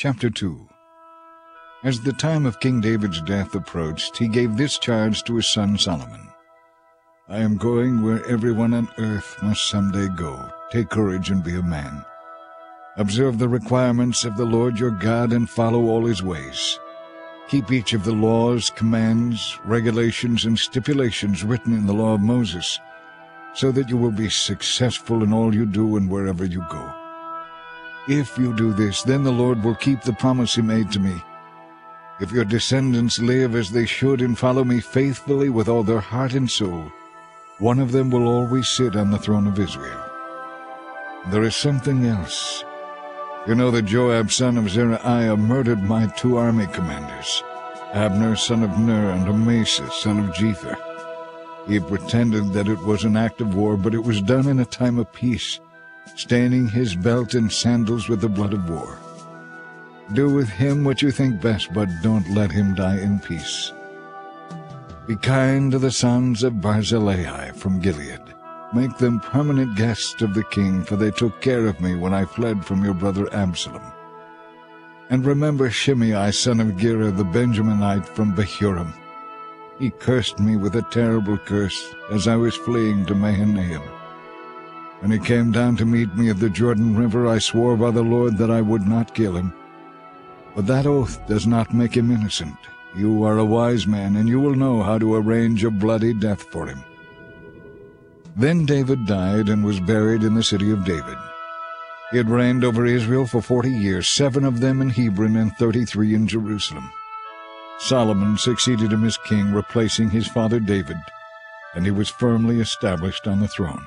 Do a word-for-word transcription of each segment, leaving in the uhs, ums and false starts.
Chapter two. As the time of King David's death approached, he gave this charge to his son Solomon. I am going where everyone on earth must someday go. Take courage and be a man. Observe the requirements of the Lord your God and follow all his ways. Keep each of the laws, commands, regulations, and stipulations written in the law of Moses, so that you will be successful in all you do and wherever you go. If you do this, then the Lord will keep the promise he made to me. If your descendants live as they should and follow me faithfully with all their heart and soul, one of them will always sit on the throne of Israel. There is something else. You know that Joab son of Zeruiah murdered my two army commanders, Abner son of Ner and Amasa son of Jether. He pretended that it was an act of war, but it was done in a time of peace, staining his belt and sandals with the blood of war. Do with him what you think best, but don't let him die in peace. Be kind to the sons of Barzillai from Gilead. Make them permanent guests of the king, for they took care of me when I fled from your brother Absalom. And remember Shimei son of Gera the Benjaminite from Bahurim. He cursed me with a terrible curse as I was fleeing to Mahanaim. When he came down to meet me at the Jordan River, I swore by the Lord that I would not kill him. But that oath does not make him innocent. You are a wise man, and you will know how to arrange a bloody death for him. Then David died and was buried in the city of David. He had reigned over Israel for forty years, seven of them in Hebron and thirty-three in Jerusalem. Solomon succeeded him as king, replacing his father David, and he was firmly established on the throne.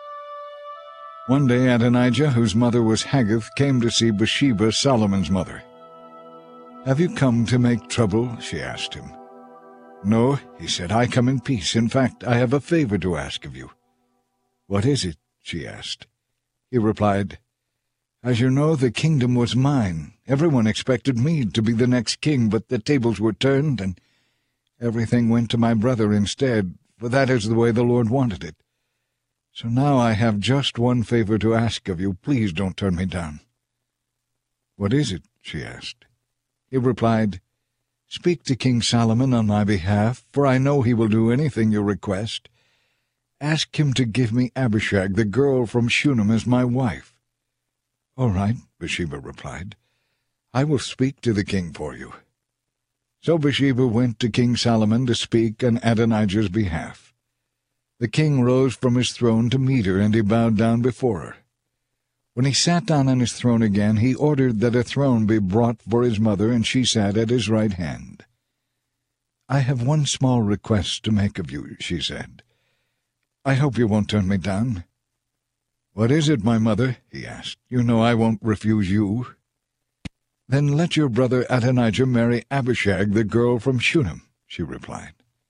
One day Adonijah, whose mother was Haggith, came to see Bathsheba, Solomon's mother. "Have you come to make trouble?" she asked him. "No," he said, "I come in peace. In fact, I have a favor to ask of you." "What is it?" she asked. He replied, "As you know, the kingdom was mine. Everyone expected me to be the next king, but the tables were turned, and everything went to my brother instead, for that is the way the Lord wanted it. So now I have just one favor to ask of you. Please don't turn me down." "What is it?" she asked. He replied, "Speak to King Solomon on my behalf, for I know he will do anything you request. Ask him to give me Abishag, the girl from Shunem, as my wife." "All right," Bathsheba replied. "I will speak to the king for you." So Bathsheba went to King Solomon to speak on Adonijah's behalf. The king rose from his throne to meet her, and he bowed down before her. When he sat down on his throne again, he ordered that a throne be brought for his mother, and she sat at his right hand. "I have one small request to make of you," she said. "I hope you won't turn me down." "What is it, my mother?" he asked. "You know I won't refuse you." "Then let your brother Adonijah marry Abishag, the girl from Shunem," she replied.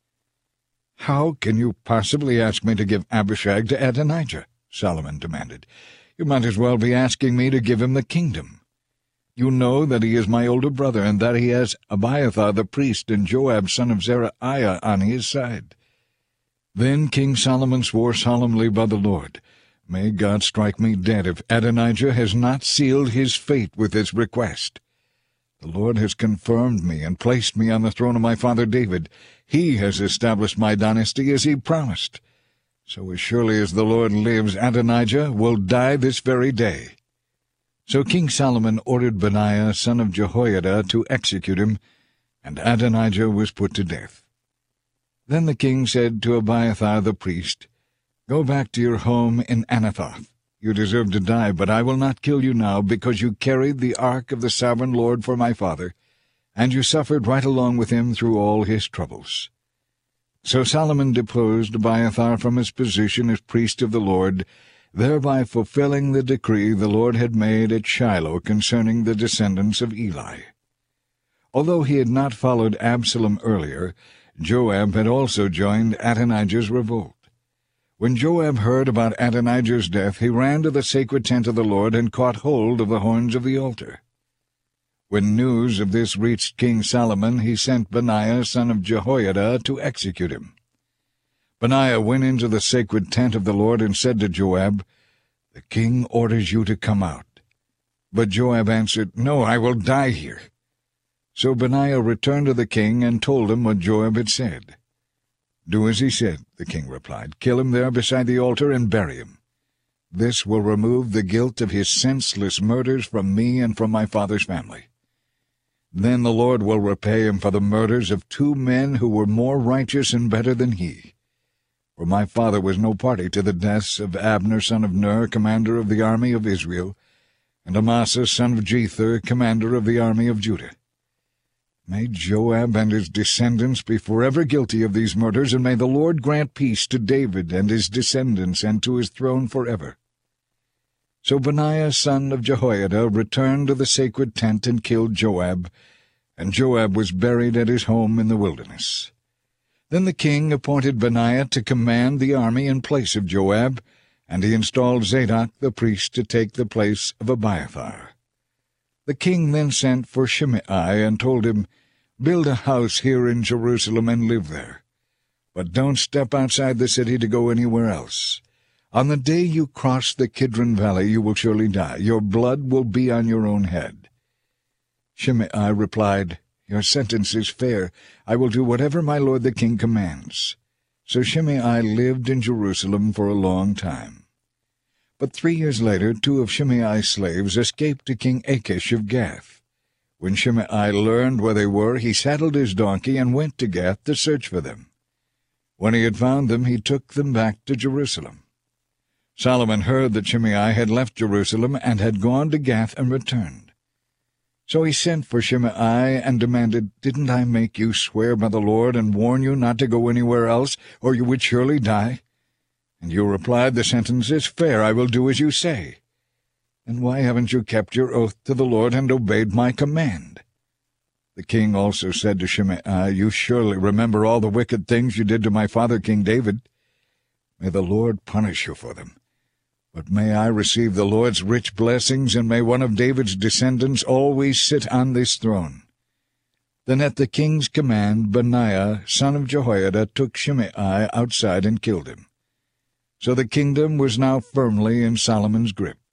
"How can you possibly ask me to give Abishag to Adonijah?" Solomon demanded. "You might as well be asking me to give him the kingdom. You know that he is my older brother, and that he has Abiathar the priest and Joab son of Zeruiah on his side." Then King Solomon swore solemnly by the Lord, "May God strike me dead if Adonijah has not sealed his fate with this request. The Lord has confirmed me and placed me on the throne of my father David. He has established my dynasty as he promised. So as surely as the Lord lives, Adonijah will die this very day." So King Solomon ordered Benaiah son of Jehoiada to execute him, and Adonijah was put to death. Then the king said to Abiathar the priest, "Go back to your home in Anathoth. You deserve to die, but I will not kill you now, because you carried the ark of the sovereign Lord for my father, and you suffered right along with him through all his troubles." So Solomon deposed Abiathar from his position as priest of the Lord, thereby fulfilling the decree the Lord had made at Shiloh concerning the descendants of Eli. Although he had not followed Absalom earlier, Joab had also joined Adonijah's revolt. When Joab heard about Adonijah's death, he ran to the sacred tent of the Lord and caught hold of the horns of the altar. When news of this reached King Solomon, he sent Benaiah son of Jehoiada to execute him. Benaiah went into the sacred tent of the Lord and said to Joab, "The king orders you to come out." But Joab answered, "No, I will die here." So Benaiah returned to the king and told him what Joab had said. "Do as he said," the king replied. "Kill him there beside the altar and bury him. This will remove the guilt of his senseless murders from me and from my father's family. Then the Lord will repay him for the murders of two men who were more righteous and better than he. For my father was no party to the deaths of Abner son of Ner, commander of the army of Israel, and Amasa son of Jether, commander of the army of Judah. May Joab and his descendants be forever guilty of these murders, and may the Lord grant peace to David and his descendants and to his throne forever." So Benaiah son of Jehoiada returned to the sacred tent and killed Joab, and Joab was buried at his home in the wilderness. Then the king appointed Benaiah to command the army in place of Joab, and he installed Zadok the priest to take the place of Abiathar. The king then sent for Shimei and told him, "Build a house here in Jerusalem and live there. But don't step outside the city to go anywhere else. On the day you cross the Kidron Valley you will surely die. Your blood will be on your own head." Shimei replied, "Your sentence is fair. I will do whatever my lord the king commands." So Shimei lived in Jerusalem for a long time. But three years later two of Shimei's slaves escaped to King Achish of Gath. When Shimei learned where they were, he saddled his donkey and went to Gath to search for them. When he had found them, he took them back to Jerusalem. Solomon heard that Shimei had left Jerusalem and had gone to Gath and returned. So he sent for Shimei and demanded, "Didn't I make you swear by the Lord and warn you not to go anywhere else, or you would surely die? And you replied, 'The sentence is fair, I will do as you say.' And why haven't you kept your oath to the Lord and obeyed my command?" The king also said to Shimei, "You surely remember all the wicked things you did to my father King David. May the Lord punish you for them. But may I receive the Lord's rich blessings, and may one of David's descendants always sit on this throne." Then at the king's command, Benaiah, son of Jehoiada, took Shimei outside and killed him. So the kingdom was now firmly in Solomon's grip.